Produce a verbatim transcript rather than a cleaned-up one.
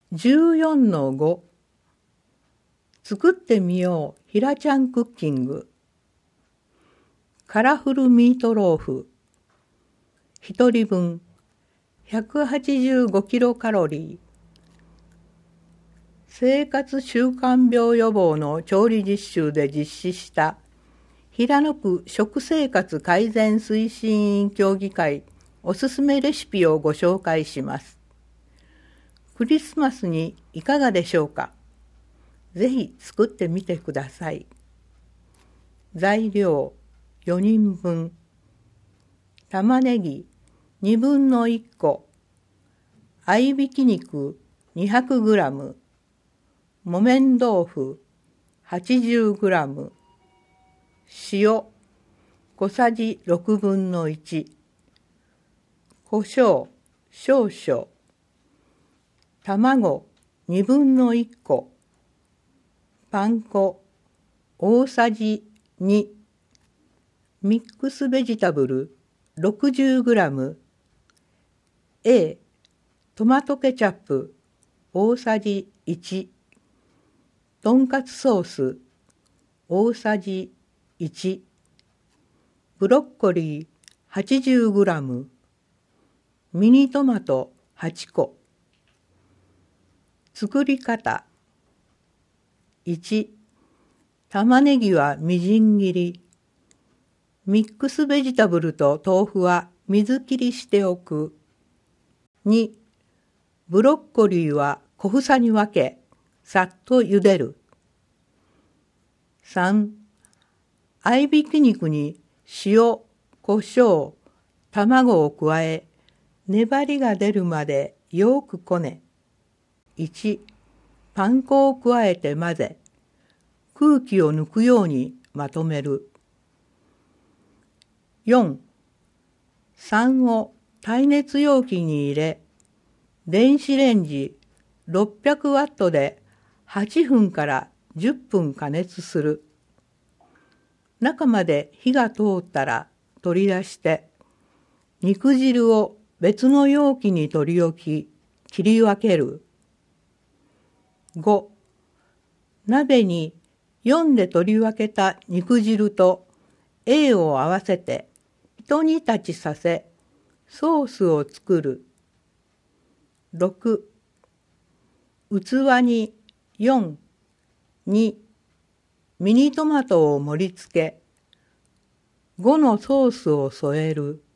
じゅうよんのご 作ってみようひらちゃんクッキング。カラフルミートローフひとりぶんひゃくはちじゅうごキロカロリー。生活習慣病予防の調理実習で実施した平野区食生活改善推進委員協議会おすすめレシピをご紹介します。クリスマスにいかがでしょうか。ぜひ作ってみてください。材料よにんぶん。玉ねぎにぶんのいっこ。合いびき肉にひゃくグラム。木綿豆腐はちじゅうグラム。塩小さじろくぶんのいち。胡椒少々。卵にぶんのいっこ。パン粉大さじに。ミックスベジタブルろくじゅうグラム。A トマトケチャップ大さじいち。とんかつソース大さじいち。ブロッコリーはちじゅうグラム。ミニトマトはちこ。作り方いち。玉ねぎはみじん切り。ミックスベジタブルと豆腐は水切りしておく。に。ブロッコリーは小房に分け、さっと茹でる。さん。合いびき肉に塩、胡椒、卵を加え、粘りが出るまでよくこね。いち。パン粉を加えて混ぜ、空気を抜くようにまとめる。よん。酸を耐熱容器に入れ、電子レンジろっぴゃくワットではちふんからじゅっぷん加熱する。中まで火が通ったら取り出して、肉汁を別の容器に取り置き、切り分ける。ご. 鍋によんで取り分けた肉汁と A を合わせて一煮立ちさせソースを作る。ろく. 器によん、にミニトマトを盛り付けごのソースを添える。